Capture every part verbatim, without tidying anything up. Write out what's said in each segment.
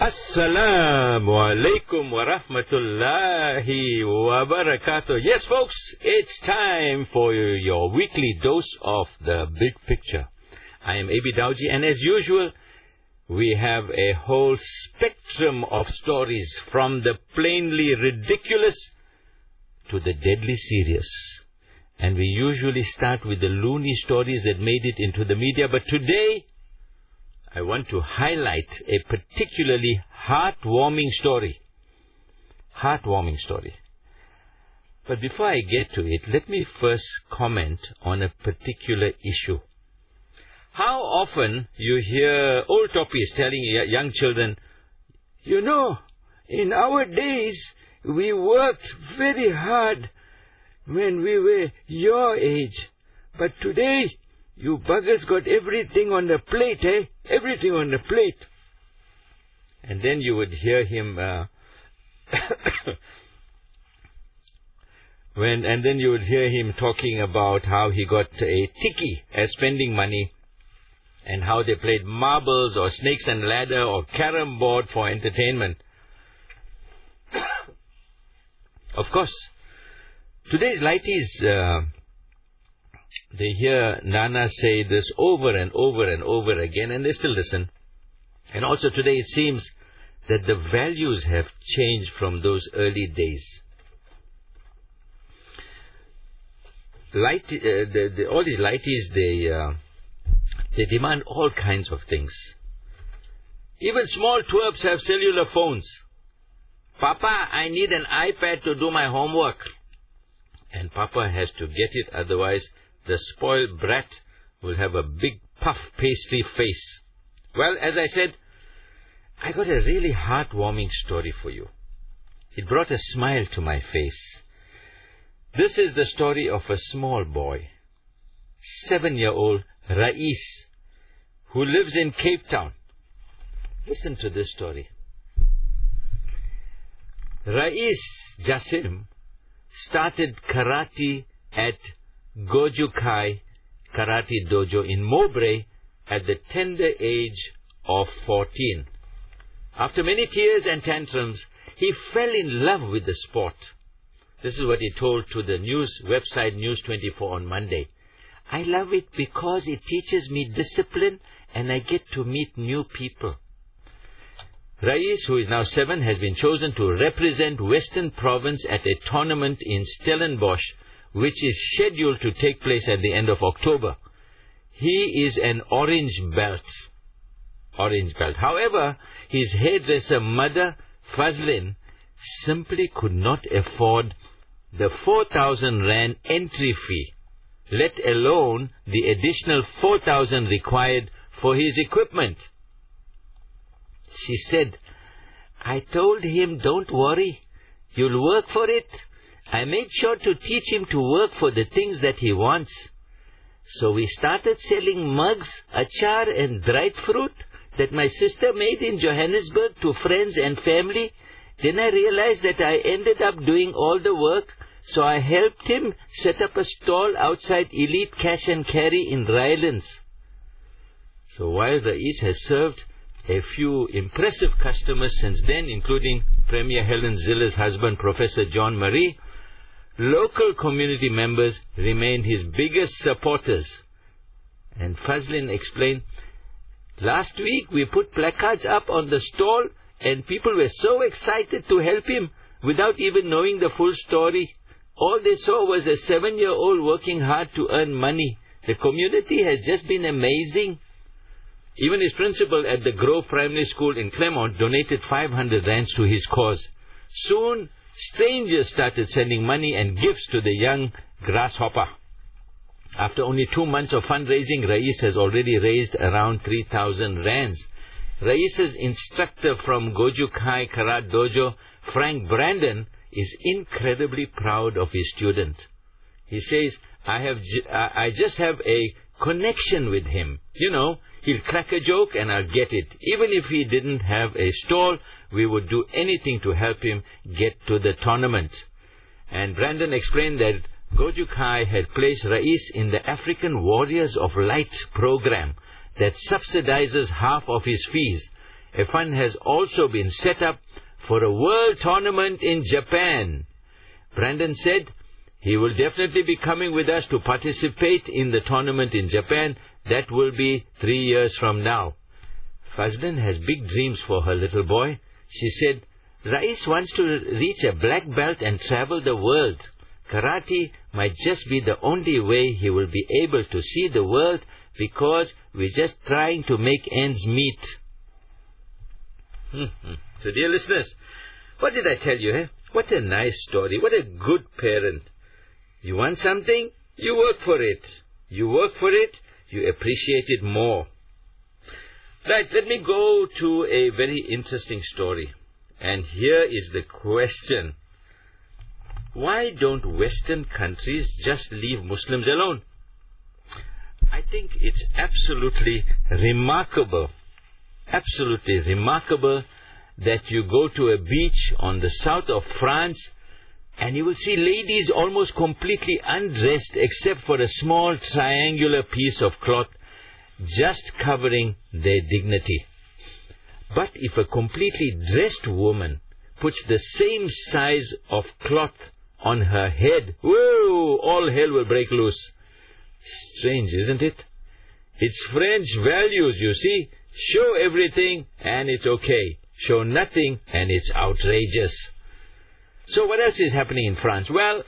Assalamu alaikum wa rahmatullahi wa barakatuh. Yes, folks, it's time for your weekly dose of the big picture. I am A B Dawji, and as usual, we have a whole spectrum of stories from the plainly ridiculous to the deadly serious. And we usually start with the loony stories that made it into the media, but today I want to highlight a particularly heartwarming story. Heartwarming story. But before I get to it, let me first comment on a particular issue. How often you hear old toppies telling young children, you know, in our days we worked very hard when we were your age, but today you buggers got everything on the plate, eh? Everything on the plate. And then you would hear him, uh, when, and then you would hear him talking about how he got a tiki as spending money, and how they played marbles or snakes and ladder or carom board for entertainment. Of course, today's lighties, uh, they hear Nana say this over and over and over again, and they still listen. And also today it seems that the values have changed from those early days. Light, uh, the, the, all these lighties, they, uh, they demand all kinds of things. Even small twerps have cellular phones. Papa, I need an iPad to do my homework. And Papa has to get it, otherwise the spoiled brat will have a big puff pastry face. Well, as I said, I got a really heartwarming story for you. It brought a smile to my face. This is the story of a small boy, seven-year-old Rais, who lives in Cape Town. Listen to this story. Rais Jasim started karate at Goju Kai Karate Dojo in Mowbray at the tender age of fourteen. After many tears and tantrums, he fell in love with the sport. This is what he told to the news website News twenty-four on Monday. I love it because it teaches me discipline and I get to meet new people. Rais, who is now seven, has been chosen to represent Western Province at a tournament in Stellenbosch, which is scheduled to take place at the end of October. He is an orange belt. Orange belt. However, his hairdresser mother, Fazlin, simply could not afford the four thousand rand entry fee, let alone the additional four thousand required for his equipment. She said, I told him, don't worry, you'll work for it. I made sure to teach him to work for the things that he wants. So we started selling mugs, achar and dried fruit that my sister made in Johannesburg to friends and family. Then I realized that I ended up doing all the work, so I helped him set up a stall outside Elite Cash and Carry in Rylands. So while Rais has served a few impressive customers since then, including Premier Helen Zille's husband, Professor John Marie, local community members remained his biggest supporters. And Fazlin explained, last week we put placards up on the stall and people were so excited to help him without even knowing the full story. All they saw was a seven-year-old working hard to earn money. The community has just been amazing. Even his principal at the Grove Primary School in Claremont donated five hundred rands to his cause. Soon, strangers started sending money and gifts to the young grasshopper. After only two months of fundraising, Rais has already raised around three thousand rands. Rais's instructor from Goju Kai Karate Dojo, Frank Brandon, is incredibly proud of his student. He says, I have, I just have a connection with him. You know, he'll crack a joke and I'll get it. Even if he didn't have a stall, we would do anything to help him get to the tournament. And Brandon explained that Goju Kai had placed Rais in the African Warriors of Light program that subsidizes half of his fees, a fund has also been set up for a world tournament in Japan. Brandon said he will definitely be coming with us to participate in the tournament in Japan. That will be three years from now. Fazlin has big dreams for her little boy. She said, Rais wants to reach a black belt and travel the world. Karate might just be the only way he will be able to see the world, because we're just trying to make ends meet. So dear listeners, what did I tell you? Eh? What a nice story. What a good parent. You want something? You work for it. You work for it, you appreciate it more. Right, let me go to a very interesting story. And here is the question. Why don't Western countries just leave Muslims alone? I think it's absolutely remarkable, absolutely remarkable that you go to a beach on the south of France and you will see ladies almost completely undressed except for a small triangular piece of cloth just covering their dignity. But if a completely dressed woman puts the same size of cloth on her head, whoa, all hell will break loose. Strange, isn't it? It's French values, you see. Show everything and it's okay. Show nothing and it's outrageous. So what else is happening in France? Well,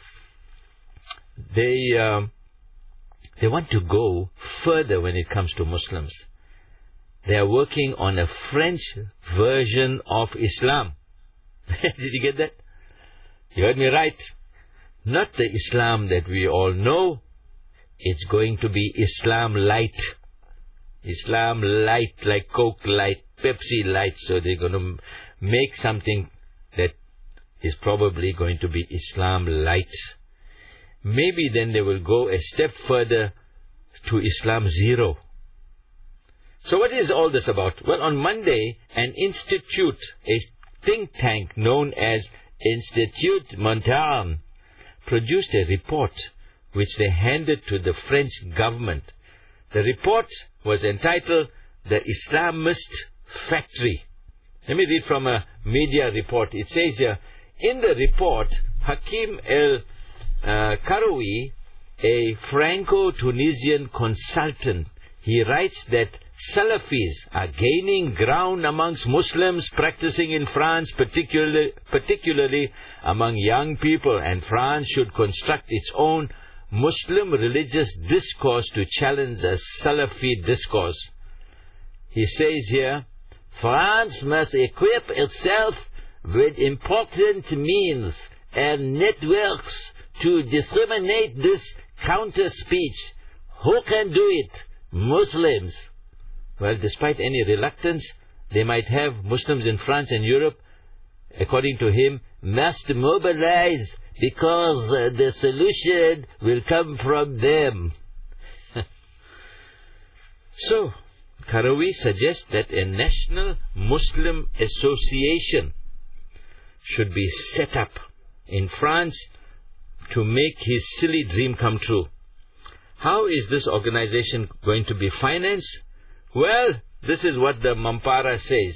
they uh, they want to go further when it comes to Muslims. They are working on a French version of Islam. Did you get that? You heard me right. Not the Islam that we all know. It's going to be Islam light. Islam light, like Coke light, Pepsi light. So they're going to make something that is probably going to be Islam light. Maybe then they will go a step further to Islam zero. So what is all this about? Well, on Monday, an institute, a think tank known as Institut Montaigne, produced a report which they handed to the French government. The report was entitled The Islamist Factory. Let me read from a media report. It says here, in the report, Hakim El-Karoui, a Franco-Tunisian consultant, he writes that Salafis are gaining ground amongst Muslims practicing in France, particularly, particularly among young people, and France should construct its own Muslim religious discourse to challenge a Salafi discourse. He says here, France must equip itself with important means and networks to disseminate this counter-speech. Who can do it? Muslims. Well, despite any reluctance, they might have Muslims in France and Europe, according to him, must mobilize because uh, the solution will come from them. So, Karoui suggests that a national Muslim association should be set up in France to make his silly dream come true. How is this organization going to be financed? Well, this is what the Mampara says.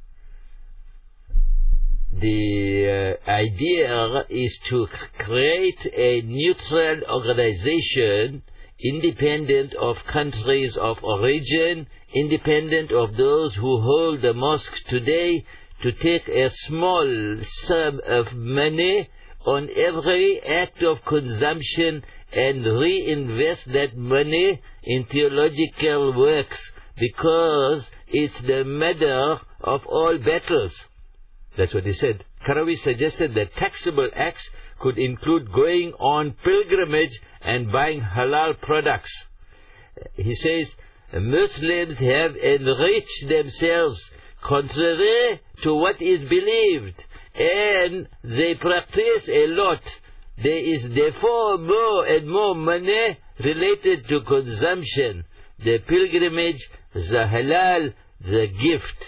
The uh, idea is to create a neutral organization independent of countries of origin, independent of those who hold the mosques today, to take a small sum of money on every act of consumption and reinvest that money in theological works, because it's the mother of all battles. That's what he said. Karoui suggested that taxable acts could include going on pilgrimage and buying halal products. He says, Muslims have enriched themselves contrary to what is believed, and they practice a lot. There is therefore more and more money related to consumption, the pilgrimage, the halal, the gift.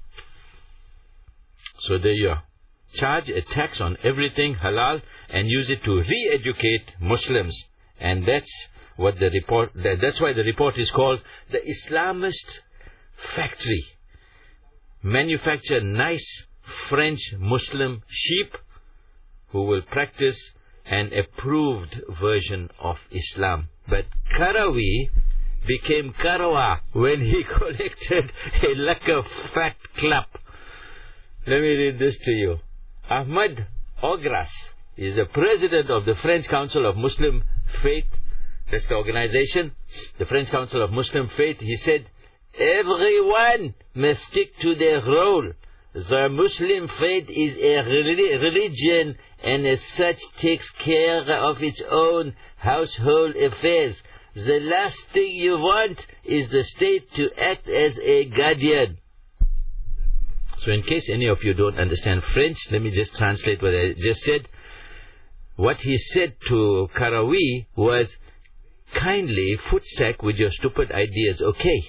So there you are. Charge a tax on everything halal and use it to re-educate Muslims. And that's what the report, that's why the report is called the Islamist Factory. manufacture nice French Muslim sheep who will practice an approved version of Islam. But Karawi became Karawa when he collected a lacquer fat clap. Let me read this to you. Ahmad Ogras is the president of the French Council of Muslim Faith. That's the organization, the French Council of Muslim Faith. He said, everyone must stick to their role. The Muslim faith is a religion and as such takes care of its own household affairs. The last thing you want is the state to act as a guardian. So in case any of you don't understand French, let me just translate what I just said. What he said to Karawi was, kindly footsack with your stupid ideas, okay?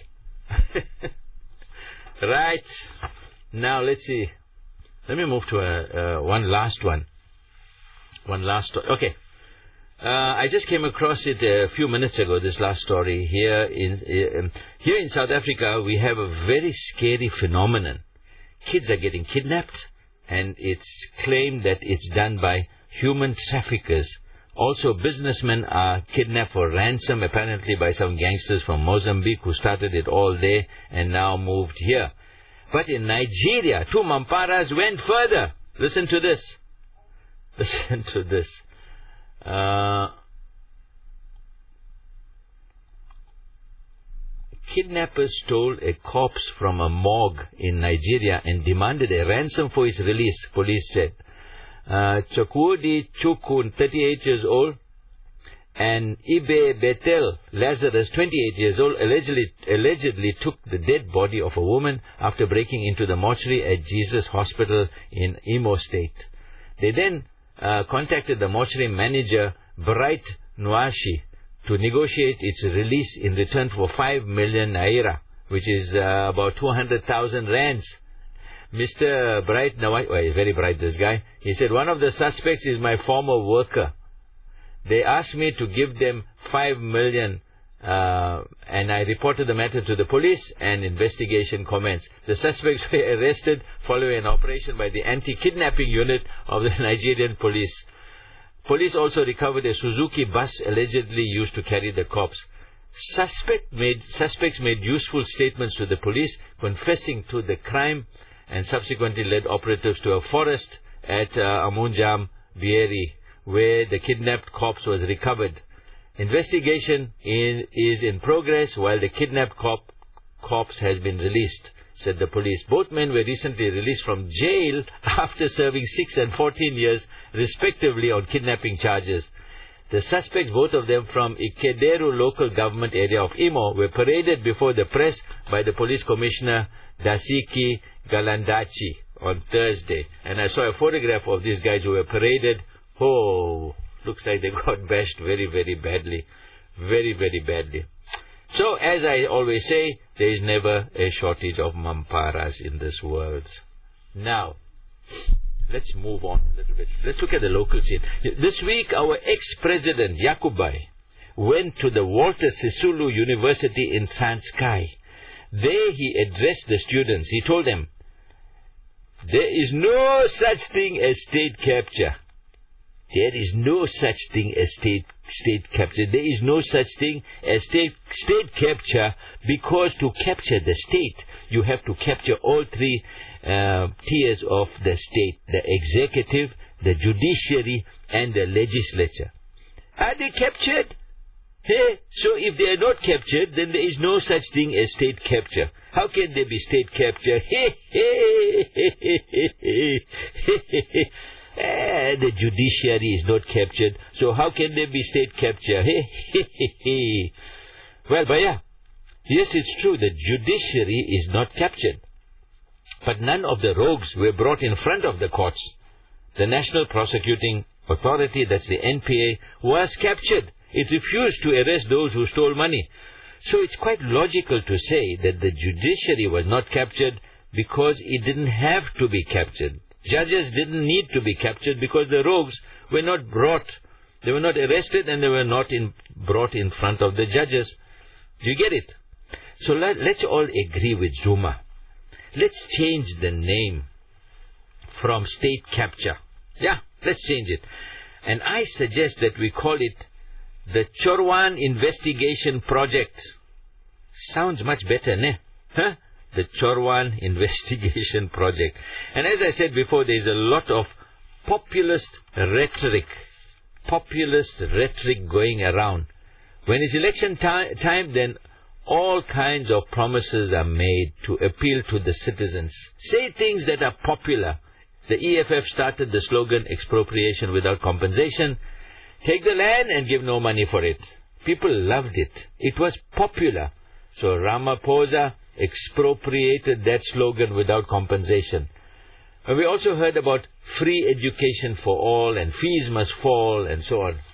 Right. Now let's see. Let me move to a, uh, one last one. One last story. Okay. Uh, I just came across it a few minutes ago, this last story. Here in, uh, here in South Africa, we have a very scary phenomenon. Kids are getting kidnapped, and it's claimed that it's done by human traffickers. Also, businessmen are kidnapped for ransom, apparently by some gangsters from Mozambique who started it all there and now moved here. But in Nigeria, two Mamparas went further. Listen to this. Listen to this. Uh, kidnappers stole a corpse from a morgue in Nigeria and demanded a ransom for its release, police said. Uh, Chukwudi Chukun, thirty-eight years old, and Ibe Betel Lazarus, twenty-eight years old, allegedly, allegedly took the dead body of a woman after breaking into the mortuary at Jesus Hospital in Imo State. They then uh, contacted the mortuary manager, Bright Nwashi, to negotiate its release in return for five million naira, which is uh, about two hundred thousand rands. Mister Bright Nwashi, well, very bright this guy, he said, one of the suspects is my former worker. They asked me to give them five million, uh, and I reported the matter to the police, and investigation commenced. The suspects were arrested following an operation by the anti-kidnapping unit of the Nigerian police. Police also recovered a Suzuki bus allegedly used to carry the corpse. Suspect made, suspects made useful statements to the police, confessing to the crime, and subsequently led operatives to a forest at uh, Amunjam, Bieri, where the kidnapped corpse was recovered. Investigation in, is in progress while the kidnapped corp, corpse has been released, said the police. Both men were recently released from jail after serving six and fourteen years, respectively, on kidnapping charges. The suspects, both of them from Ikederu local government area of Imo, were paraded before the press by the police commissioner Dasiki Galandachi on Thursday. And I saw a photograph of these guys who were paraded. Oh, looks like they got bashed very, very badly. Very, very badly. So, as I always say, there is never a shortage of Mamparas in this world. Now, let's move on a little bit. Let's look at the local scene. This week, our ex-president, Yakubai, went to the Walter Sisulu University in Transkei. There he addressed the students. He told them, there is no such thing as state capture. There is no such thing as state state capture. There is no such thing as state state capture, because to capture the state, you have to capture all three uh, tiers of the state: the executive, the judiciary, and the legislature. Are they captured? Hey, so if they are not captured, then there is no such thing as state capture. How can there be state capture? Hey, hey, hey, hey, hey, hey, hey. Eh, the judiciary is not captured, so how can there be state capture? Hey, hey, hey, hey. Well, but yeah, yes, it's true, the judiciary is not captured. But none of the rogues were brought in front of the courts. The National Prosecuting Authority, that's the N P A, was captured. It refused to arrest those who stole money. So it's quite logical to say that the judiciary was not captured because it didn't have to be captured. Judges didn't need to be captured because the rogues were not brought. They were not arrested and they were not in, brought in front of the judges. Do you get it? So let, let's all agree with Zuma let's change the name from state capture. Yeah, let's change it. And I suggest that we call it the Chorwan Investigation Project. Sounds much better, ne? Huh? The Chorwan Investigation Project. And as I said before, there's a lot of populist rhetoric, populist rhetoric going around. When it's election ti- time, then all kinds of promises are made to appeal to the citizens. Say things that are popular. The E F F started the slogan, expropriation without compensation. Take the land and give no money for it. People loved it. It was popular. So Ramaphosa expropriated that slogan without compensation. And we also heard about free education for all and fees must fall and so on.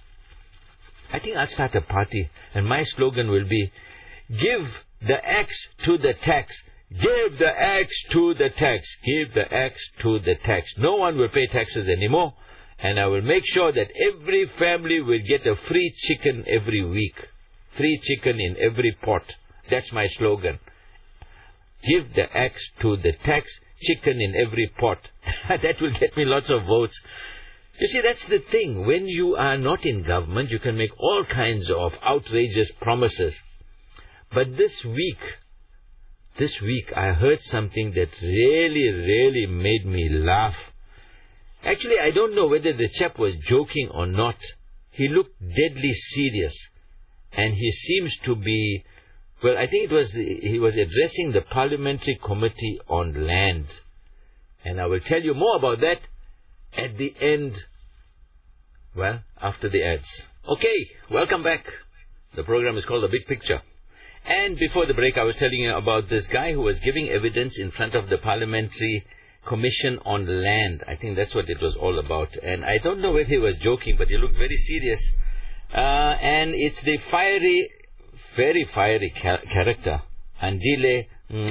I think I'll start a party and my slogan will be, give the axe to the tax. Give the axe to the tax. Give the axe to the tax. No one will pay taxes anymore. And I will make sure that every family will get a free chicken every week. Free chicken in every pot. That's my slogan. Give the axe to the tax. Chicken in every pot. That will get me lots of votes. You see, that's the thing. When you are not in government, you can make all kinds of outrageous promises. But this week, this week I heard something that really, really made me laugh. Actually, I don't know whether the chap was joking or not. He looked deadly serious. And he seems to be, well, I think it was, he was addressing the Parliamentary Committee on Land. And I will tell you more about that at the end, well, after the ads. Okay, welcome back. The program is called The Big Picture. And before the break, I was telling you about this guy who was giving evidence in front of the Parliamentary Commission on Land. I think that's what it was all about. And I don't know whether he was joking, but he looked very serious. Uh, and it's the fiery, very fiery ca- character, Andile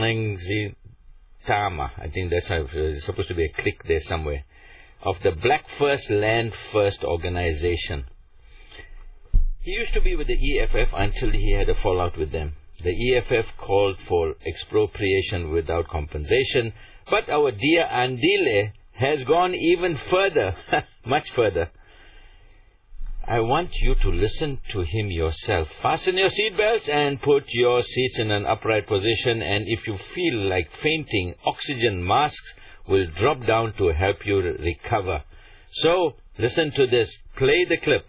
Ngzitama. I think that's how it's supposed to be a click there somewhere. Of the Black First Land First organization. He used to be with the E F F until he had a fallout with them. The E F F called for expropriation without compensation, but our dear Andile has gone even further, much further. I want you to listen to him yourself. Fasten your seatbelts and put your seats in an upright position, and if you feel like fainting, oxygen masks will drop down to help you recover. So, listen to this. Play the clip.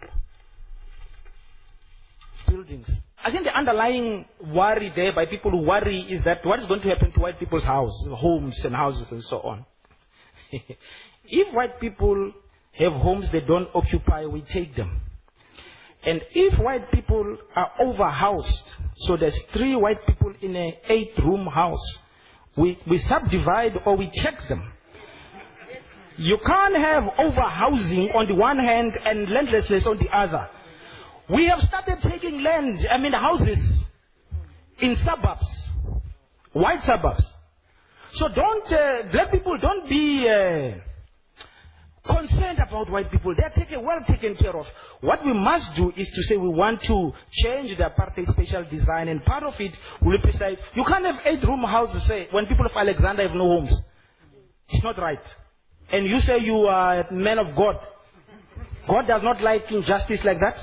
Buildings. I think the underlying worry there by people who worry is that what is going to happen to white people's houses, homes and houses and so on. If white people have homes they don't occupy, we take them. And if white people are overhoused, so there's three white people in an eight-room house, we, we subdivide or we tax them. You can't have overhousing on the one hand and landlessness on the other. We have started taking land, I mean houses, in suburbs, white suburbs. So don't, uh, black people, don't be uh, concerned about white people. They are taken, well taken care of. What we must do is to say we want to change the apartheid spatial design, and part of it will be say, you can't have eight-room houses, say, when people of Alexander have no homes. It's not right. And you say you are a man of God. God does not like injustice like that.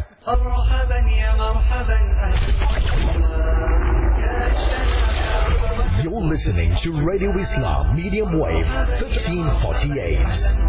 You're listening to Radio Islam Medium Wave fifteen forty-eight.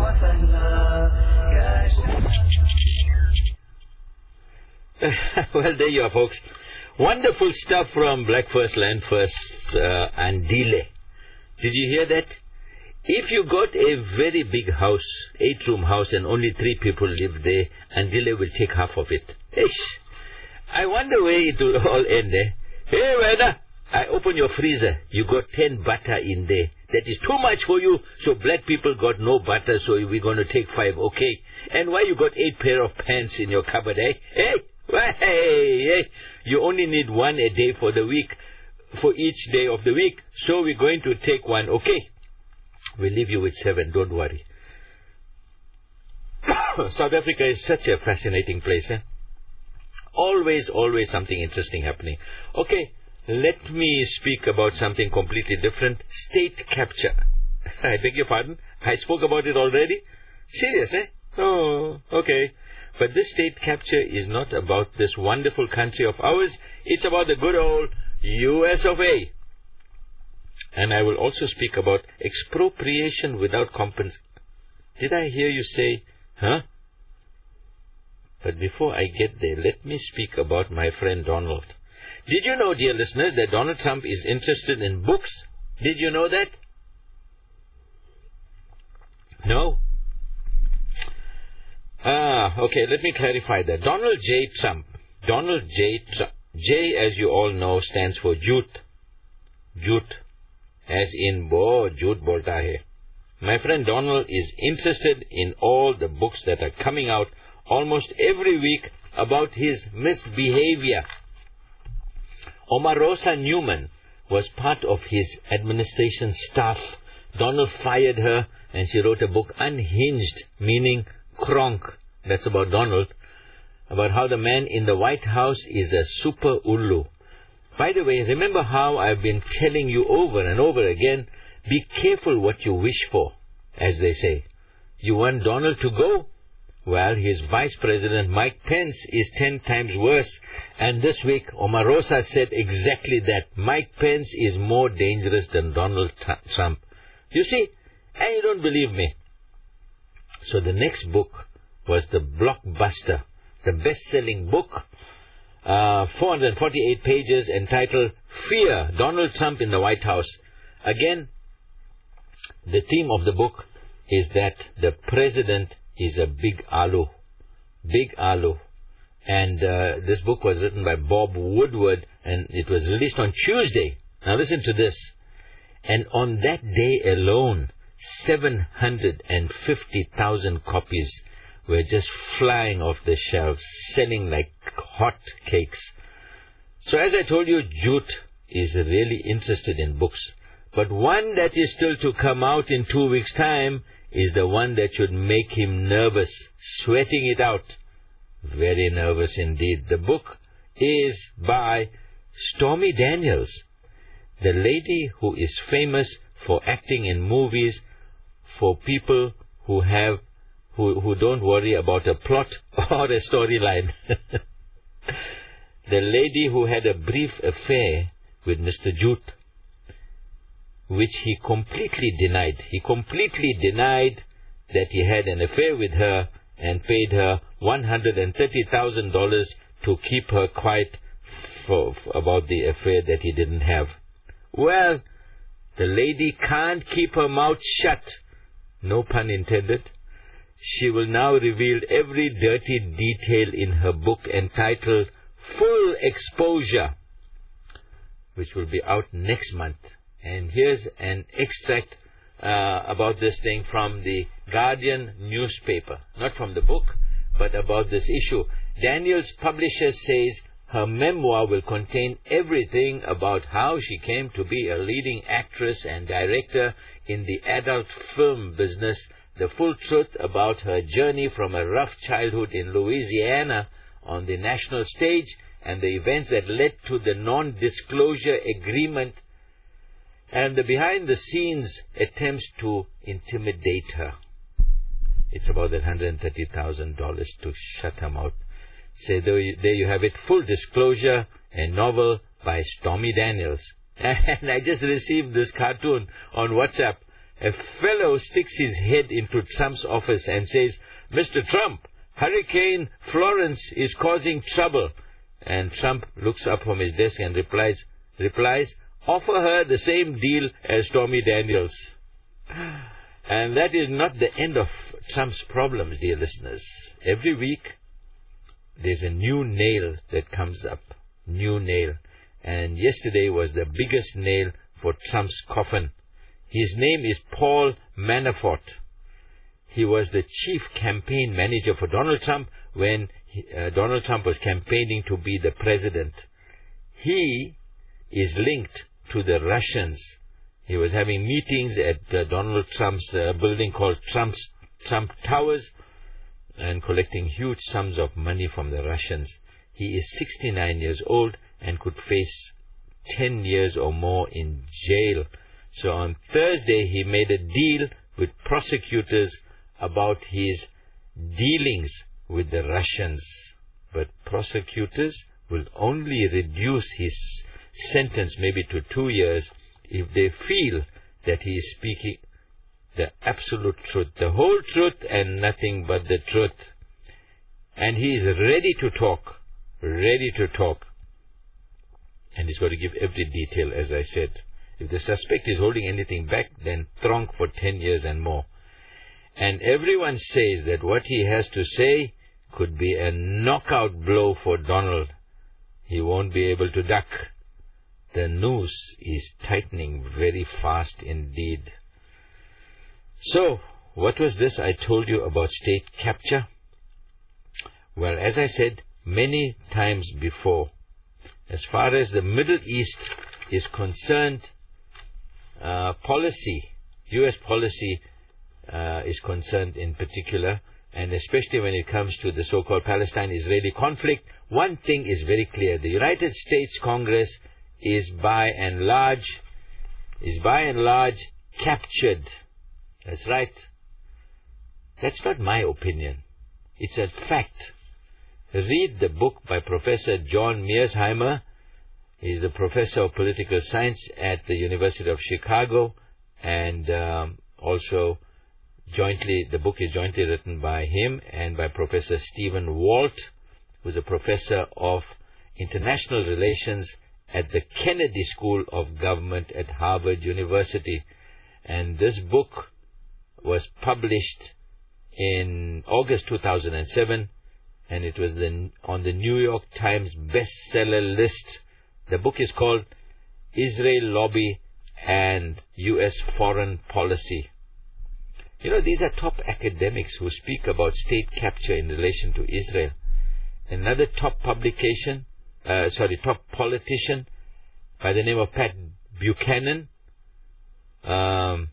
Well, there you are, folks. Wonderful stuff from Black First Land First uh, Andile. Did you hear that? If you got a very big house, eight-room house, and only three people live there, Andile will take half of it. Ish. I wonder where it will all end, eh? Hey, Wena, I open your freezer. You got ten butter in there. That is too much for you, so black people got no butter, so we're going to take five, okay? And why you got eight pair of pants in your cupboard, eh? Hey, hey, hey. You only need one a day for the week, for each day of the week, so we're going to take one, okay? We'll leave you with seven, don't worry. South Africa is such a fascinating place, eh? Always, always something interesting happening. Okay, let me speak about something completely different. State capture. I beg your pardon? I spoke about it already? Serious, eh? Oh, okay. But this state capture is not about this wonderful country of ours. It's about the good old U S of A. And I will also speak about expropriation without compensation. Did I hear you say, huh? But before I get there, let me speak about my friend Donald. Did you know, dear listeners, that Donald Trump is interested in books? Did you know that? No? Ah, okay, let me clarify that. Donald J. Trump. Donald J. Trump. J, as you all know, stands for Jute. Jute. As in, bo, Jute bolta hai. My friend Donald is interested in all the books that are coming out almost every week about his misbehavior. Omarosa Newman was part of his administration staff. Donald fired her and she wrote a book, Unhinged, meaning Kronk. That's about Donald. About how the man in the White House is a super Ullu. By the way, remember how I've been telling you over and over again, be careful what you wish for, as they say. You want Donald to go? Well, his Vice President Mike Pence is ten times worse. And this week, Omarosa said exactly that. Mike Pence is more dangerous than Donald Trump. You see, and you don't believe me. So the next book was the blockbuster, the best-selling book, uh, four hundred forty-eight pages, entitled Fear, Donald Trump in the White House. Again, the theme of the book is that the president is a big alu. Big alu. And uh, this book was written by Bob Woodward, and it was released on Tuesday. Now listen to this. And on that day alone, seven hundred fifty thousand copies were just flying off the shelves, selling like hot cakes. So as I told you, Jute is really interested in books. But one that is still to come out in two weeks' time is the one that should make him nervous, sweating it out. Very nervous indeed. The book is by Stormy Daniels, the lady who is famous for acting in movies for people who have who, who don't worry about a plot or a storyline. The lady who had a brief affair with Mister Jute, which he completely denied. He completely denied that he had an affair with her and paid her one hundred thirty thousand dollars to keep her quiet for, for, about the affair that he didn't have. Well, the lady can't keep her mouth shut. No pun intended. She will now reveal every dirty detail in her book entitled Full Exposure, which will be out next month. And here's an extract uh, about this thing from the Guardian newspaper. Not from the book, but about this issue. Daniel's publisher says her memoir will contain everything about how she came to be a leading actress and director in the adult film business, the full truth about her journey from a rough childhood in Louisiana on the national stage, and the events that led to the non-disclosure agreement, and the behind-the-scenes attempts to intimidate her. It's about that one hundred thirty thousand dollars to shut her mouth. Say, there you, there you have it, Full Disclosure, a novel by Stormy Daniels. And I just received this cartoon on WhatsApp. A fellow sticks his head into Trump's office and says, Mister Trump, Hurricane Florence is causing trouble. And Trump looks up from his desk and replies, replies, offer her the same deal as Stormy Daniels. And that is not the end of Trump's problems, dear listeners. Every week, there's a new nail that comes up. New nail. And yesterday was the biggest nail for Trump's coffin. His name is Paul Manafort. He was the chief campaign manager for Donald Trump when he, uh, Donald Trump was campaigning to be the president. He is linked to the Russians. He was having meetings at uh, Donald Trump's uh, building called Trump's, Trump Towers and collecting huge sums of money from the Russians. He is sixty-nine years old and could face ten years or more in jail. So on Thursday, he made a deal with prosecutors about his dealings with the Russians. But prosecutors will only reduce his sentence maybe to two years if they feel that he is speaking the absolute truth, the whole truth and nothing but the truth. And he is ready to talk, ready to talk. And he's got to give every detail, as I said. If the suspect is holding anything back, then thrown for ten years and more. And everyone says that what he has to say could be a knockout blow for Donald. He won't be able to duck. The noose is tightening very fast indeed. So, what was this I told you about state capture? Well, as I said many times before, as far as the Middle East is concerned, uh, policy, U S policy uh, is concerned in particular, and especially when it comes to the so-called Palestine-Israeli conflict, one thing is very clear. The United States Congress is by and large, is by and large captured. That's right. That's not my opinion. It's a fact. Read the book by Professor John Mearsheimer. He's a professor of political science at the University of Chicago, and um, also jointly, the book is jointly written by him and by Professor Stephen Walt, who's a professor of international relations at the Kennedy School of Government at Harvard University. And this book was published in August two thousand seven, and it was the, on the New York Times bestseller list. The book is called Israel Lobby and U S Foreign Policy. You know, these are top academics who speak about state capture in relation to Israel. Another top publication, uh, sorry, top politician by the name of Pat Buchanan, um,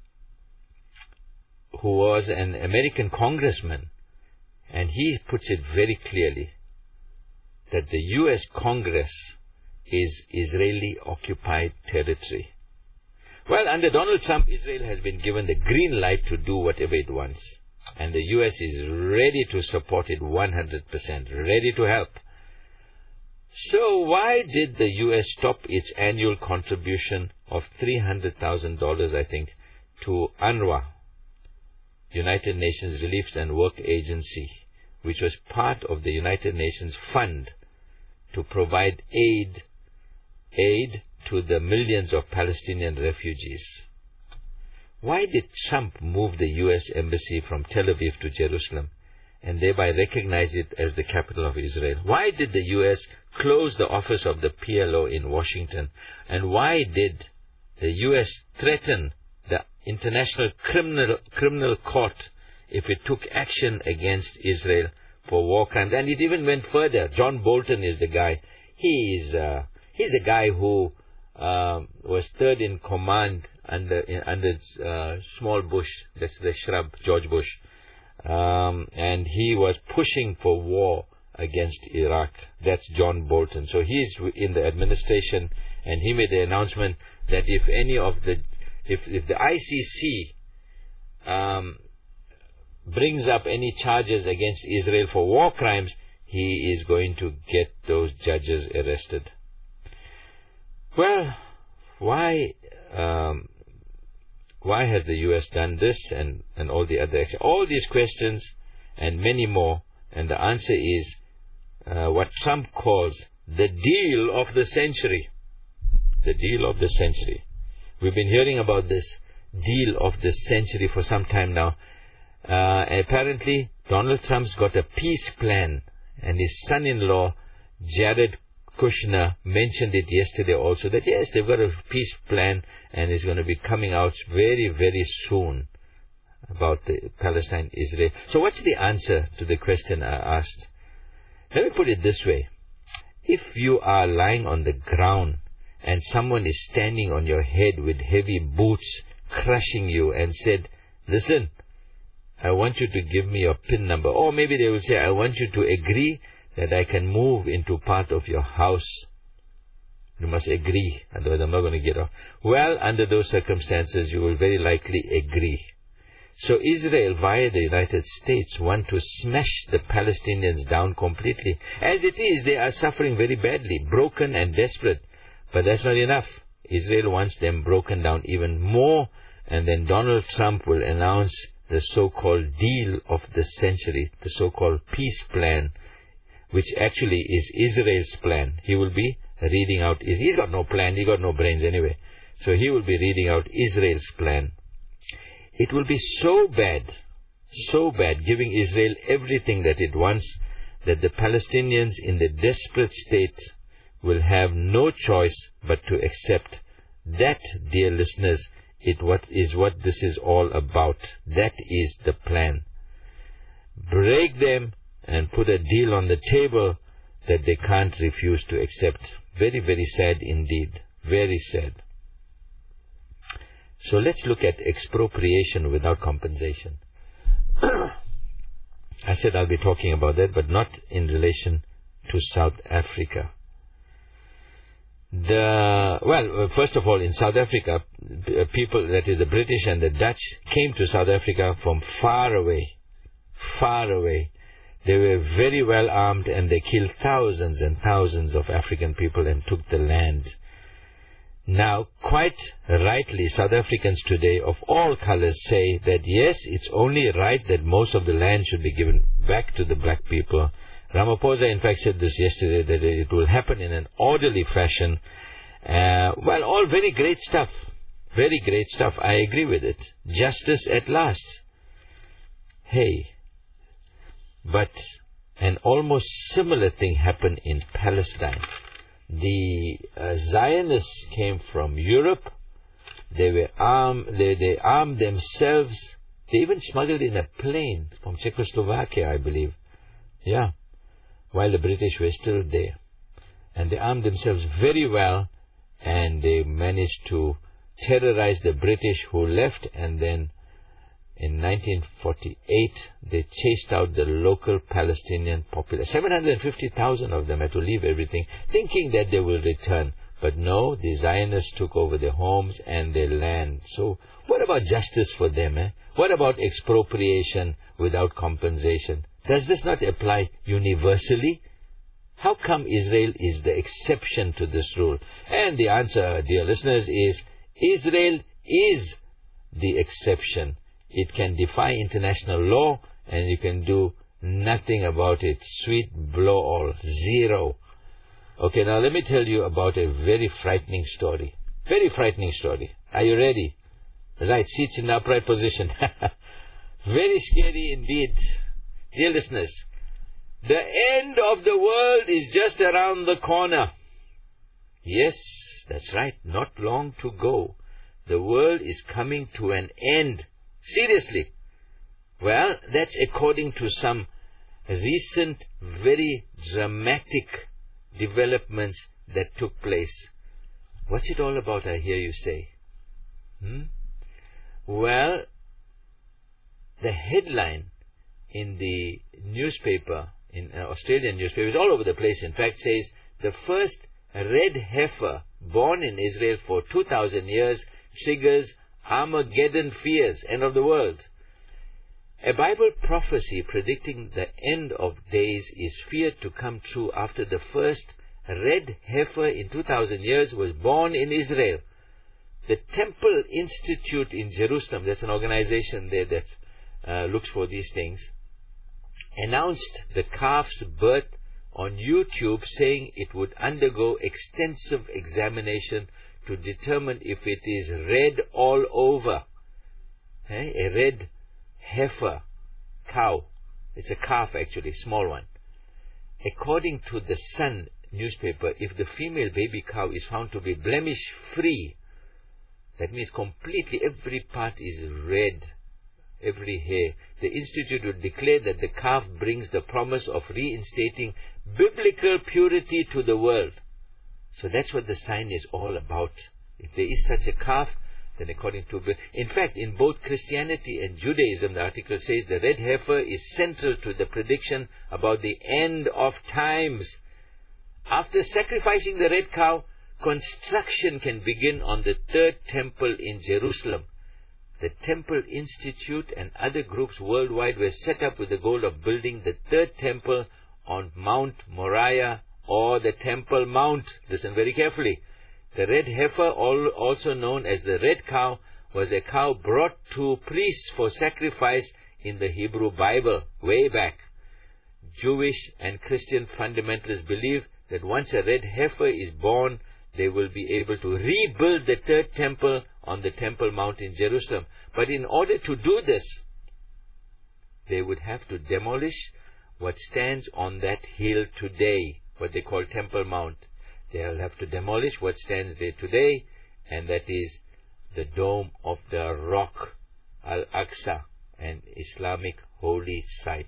who was an American congressman, and he puts it very clearly that the U S Congress is Israeli-occupied territory. Well, under Donald Trump, Israel has been given the green light to do whatever it wants. And the U S is ready to support it one hundred percent, ready to help. So why did the U S stop its annual contribution of three hundred thousand dollars, I think, to UNRWA, United Nations Relief and Work Agency, which was part of the United Nations Fund to provide aid, aid to the millions of Palestinian refugees? Why did Trump move the U S embassy from Tel Aviv to Jerusalem and thereby recognize it as the capital of Israel? Why did the U S close the office of the P L O in Washington? And why did the U S threaten the International Criminal, Criminal Court if it took action against Israel for war crimes? And it even went further. John Bolton is the guy. He is, uh, he's a guy who uh, was third in command under under uh, Small Bush. That's the shrub, George Bush. Um, and he was pushing for war against Iraq. That's John Bolton. So he's in the administration, and he made the announcement that if any of the, if, if the I C C um, brings up any charges against Israel for war crimes, he is going to get those judges arrested. Well, why um, why has the U S done this and, and all the other actions? All these questions and many more, and the answer is uh, what Trump calls the deal of the century. The deal of the century. We've been hearing about this deal of the century for some time now. Uh, apparently, Donald Trump's got a peace plan, and his son-in-law, Jared Kushner, mentioned it yesterday also, that yes, they've got a peace plan, and it's going to be coming out very, very soon about the Palestine-Israel. So what's the answer to the question I asked? Let me put it this way. If you are lying on the ground and someone is standing on your head with heavy boots crushing you and said, listen, I want you to give me your PIN number. Or maybe they will say, I want you to agree that I can move into part of your house. You must agree, otherwise I'm not going to get off. Well, under those circumstances, you will very likely agree. So Israel, via the United States, want to smash the Palestinians down completely. As it is, they are suffering very badly, broken and desperate. But that's not enough. Israel wants them broken down even more, and then Donald Trump will announce the so-called deal of the century, the so-called peace plan, which actually is Israel's plan. He will be reading out, he's got no plan, he got no brains anyway. So he will be reading out Israel's plan. It will be so bad, so bad, giving Israel everything that it wants, that the Palestinians in the desperate state will have no choice but to accept. That, dear listeners, it what is what this is all about. That is the plan. Break them and put a deal on the table that they can't refuse to accept. Very, very sad indeed. Very sad. So let's look at expropriation without compensation. I said I'll be talking about that, but not in relation to South Africa. The well, first of all, in South Africa, people, that is the British and the Dutch, came to South Africa from far away, far away. They were very well armed, and they killed thousands and thousands of African people and took the land. Now, quite rightly, South Africans today of all colors say that yes, it's only right that most of the land should be given back to the black people. Ramaphosa, in fact, said this yesterday, that it will happen in an orderly fashion. Uh, well, all very great stuff. Very great stuff. I agree with it. Justice at last. Hey. But an almost similar thing happened in Palestine. The uh, Zionists came from Europe. They were armed. They, they armed themselves. They even smuggled in a plane from Czechoslovakia, I believe. Yeah. While the British were still there. And they armed themselves very well, and they managed to terrorize the British, who left, and then in nineteen forty-eight they chased out the local Palestinian population. seven hundred fifty thousand of them had to leave everything, thinking that they will return. But no, the Zionists took over their homes and their land. So what about justice for them? Eh? What about expropriation without compensation? Does this not apply universally? How come Israel is the exception to this rule? And the answer, dear listeners, is Israel is the exception. It can defy international law, and you can do nothing about it. Sweet blow all. Zero. Okay, now let me tell you about a very frightening story. Very frightening story. Are you ready? Right, seats in upright position. Very scary indeed. Dear listeners, the end of the world is just around the corner. Yes, that's right, not long to go. The world is coming to an end. Seriously. Well, that's according to some recent, very dramatic developments that took place. What's it all about, I hear you say? Hmm? Well, the headline in the newspaper, in uh, Australian newspapers, all over the place, in fact, says, the first red heifer born in Israel for two thousand years triggers Armageddon fears, end of the world. A Bible prophecy predicting the end of days is feared to come true after the first red heifer in two thousand years was born in Israel. The Temple Institute in Jerusalem, that's an organization there that uh, looks for these things, announced the calf's birth on YouTube, saying it would undergo extensive examination to determine if it is red all over. Eh? A red heifer cow. It's a calf actually, small one. According to the Sun newspaper, if the female baby cow is found to be blemish-free, that means completely every part is red, every hair, the Institute would declare that the calf brings the promise of reinstating biblical purity to the world. So that's what the sign is all about. If there is such a calf, then according to... In fact, in both Christianity and Judaism, the article says the red heifer is central to the prediction about the end of times. After sacrificing the red cow, construction can begin on the third temple in Jerusalem. The Temple Institute and other groups worldwide were set up with the goal of building the third temple on Mount Moriah, or the Temple Mount. Listen very carefully. The red heifer, also known as the red cow, was a cow brought to priests for sacrifice in the Hebrew Bible, way back. Jewish and Christian fundamentalists believe that once a red heifer is born, they will be able to rebuild the third temple on the Temple Mount in Jerusalem. But in order to do this, they would have to demolish what stands on that hill today, what they call Temple Mount. They'll have to demolish what stands there today, and that is the Dome of the Rock, Al-Aqsa, an Islamic holy site.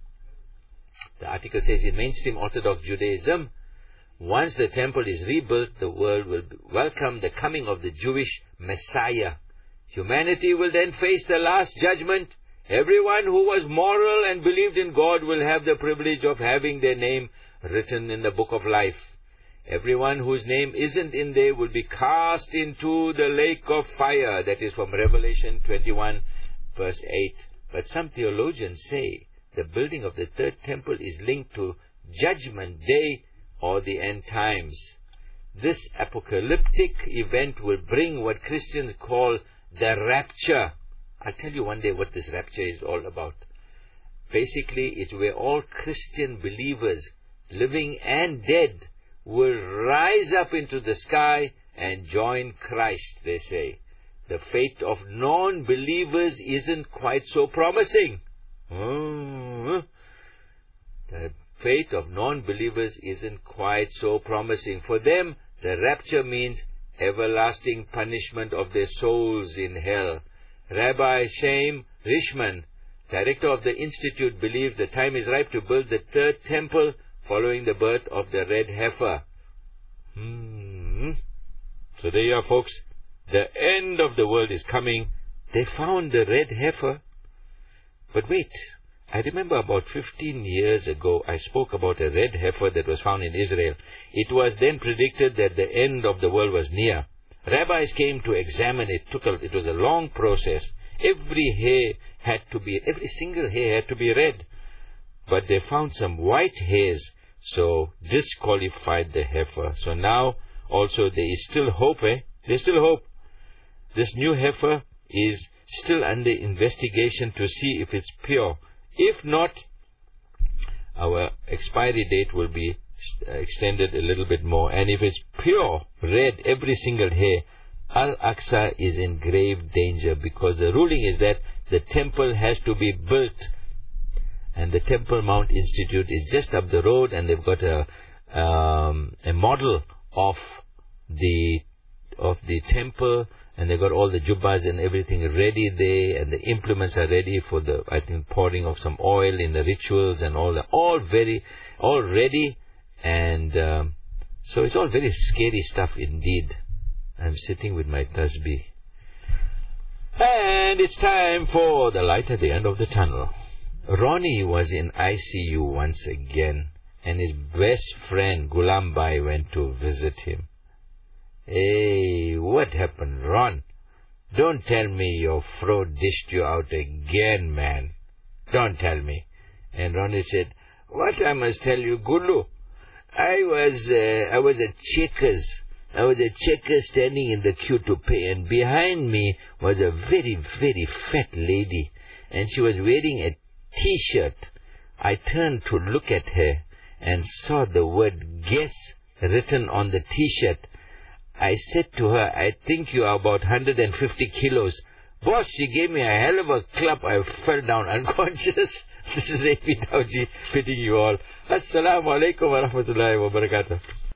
The article says in mainstream Orthodox Judaism, once the temple is rebuilt, the world will welcome the coming of the Jewish Messiah. Humanity will then face the last judgment. Everyone who was moral and believed in God will have the privilege of having their name written in the book of life. Everyone whose name isn't in there will be cast into the lake of fire. That is from Revelation twenty-one, verse eight. But some theologians say the building of the third temple is linked to Judgment Day or the end times. This apocalyptic event will bring what Christians call the rapture. I'll tell you one day what this rapture is all about. Basically, it's where all Christian believers, living and dead, will rise up into the sky and join Christ, they say. The fate of non-believers isn't quite so promising. Oh, the fate of non-believers isn't quite so promising. For them, the rapture means everlasting punishment of their souls in hell. Rabbi Chaim Richman, director of the Institute, believes the time is ripe to build the third temple following the birth of the red heifer. Hmm. So there you are, folks. The end of the world is coming. They found the red heifer. But wait, I remember about fifteen years ago, I spoke about a red heifer that was found in Israel. It was then predicted that the end of the world was near. Rabbis came to examine it. Took a, it was a long process. Every hair had to be, every single hair had to be red. But they found some white hairs, so disqualified the heifer. So now also there is still hope, eh? There's still hope. This new heifer is still under investigation to see if it's pure. If not, our expiry date will be extended a little bit more. And if it's pure red, every single hair, Al-Aqsa is in grave danger, because the ruling is that the temple has to be built. And the Temple Mount Institute is just up the road, and they've got a um, a model of the of the temple, and they've got all the jubbas and everything ready there, and the implements are ready for the, I think, pouring of some oil in the rituals and all that, all very, all ready, and um, so it's all very scary stuff indeed. I'm sitting with my tasbih. And it's time for the light at the end of the tunnel. Ronnie was in I C U once again, and his best friend Gulam Bhai went to visit him. Hey, what happened, Ron? Don't tell me your fro dished you out again, man. Don't tell me. And Ronnie said, what I must tell you, Gulu? I was, uh, I was at Checkers. I was at Checkers standing in the queue to pay, and behind me was a very, very fat lady, and she was wearing a T-shirt. I turned to look at her and saw the word guess written on the T-shirt. I said to her, I think you are about one hundred fifty kilos. Boss, she gave me a hell of a clap. I fell down unconscious. This is A P Tauji bidding you all. Assalamu alaikum wa rahmatullahi wa barakatuh.